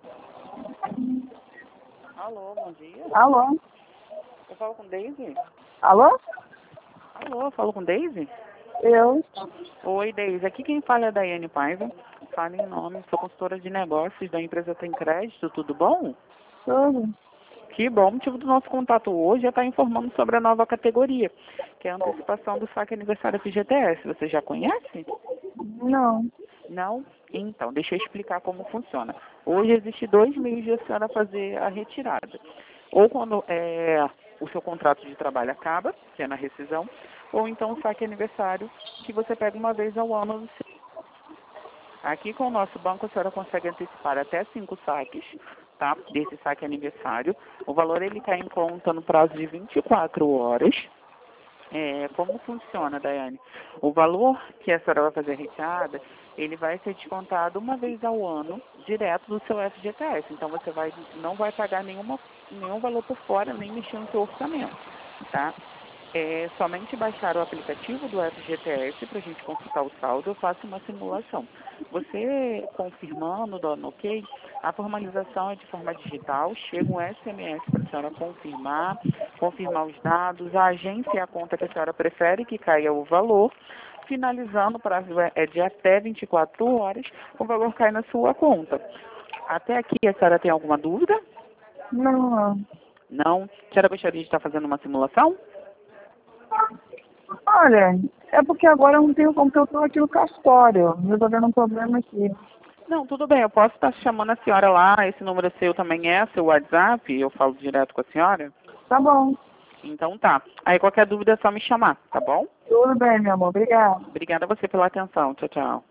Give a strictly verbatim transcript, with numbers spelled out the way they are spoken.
Alô, bom dia. Alô? Eu falo com Daisy? Alô? Alô, eu falo com Daisy? Eu? Oi, Daisy. Aqui quem fala é a Daiane Paiva. Fala em nome, sou consultora de negócios da empresa Tem Crédito, tudo bom? Tudo? Que bom, o motivo do nosso contato hoje é estar informando sobre a nova categoria, que é a antecipação do saque aniversário F G T S. Você já conhece? Não. Não? Então, deixa eu explicar como funciona. Hoje existe dois meios de a senhora fazer a retirada. Ou quando é, o seu contrato de trabalho acaba, que é na rescisão, ou então o saque aniversário, que você pega uma vez ao ano. Aqui com o nosso banco a senhora consegue antecipar até cinco saques, tá? Desse saque aniversário. O valor ele cai em conta no prazo de vinte e quatro horas. É, como funciona, Daiane? O valor que a senhora vai fazer a retirada, ele vai ser descontado uma vez ao ano, direto do seu F G T S. Então você vai, não vai pagar nenhuma, nenhum valor por fora, nem mexer no seu orçamento, tá? É somente baixar o aplicativo do F G T S para a gente consultar o saldo, eu faço uma simulação. Você confirmando, dando ok, a formalização é de forma digital, chega um S M S para a senhora confirmar, confirmar os dados, a agência e a conta que a senhora prefere que caia o valor, finalizando, o prazo é de até vinte e quatro horas, o valor cai na sua conta. Até aqui a senhora tem alguma dúvida? Não, não. Não? A senhora gostaria de estar fazendo uma simulação? Olha, é porque agora eu não tenho como, porque eu estou aqui no castório. Eu estou vendo um problema aqui. Não, tudo bem, eu posso estar chamando a senhora lá, esse número seu também é seu WhatsApp, eu falo direto com a senhora? Tá bom. Então tá. Aí qualquer dúvida é só me chamar, tá bom? Tudo bem, meu amor. Obrigada. Obrigada a você pela atenção. Tchau, tchau.